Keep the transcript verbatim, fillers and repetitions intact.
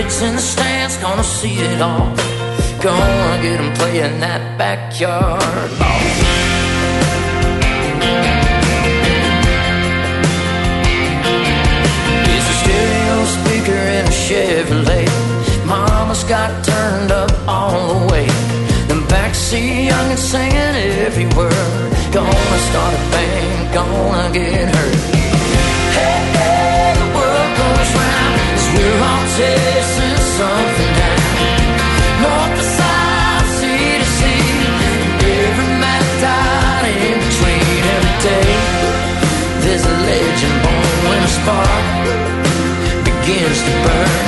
kids in the stands gonna see it all. Gonna get them playing that backyard ball. It's a stereo speaker in a Chevrolet. Mama's got turned up all the way. The backseat youngin' singing every word. Gonna start a band, gonna get hurt. Hey, hey, the world goes round as we're all chasing something down. North to south, sea to sea, every man died in between. Every day there's a legend born when a spark begins to burn.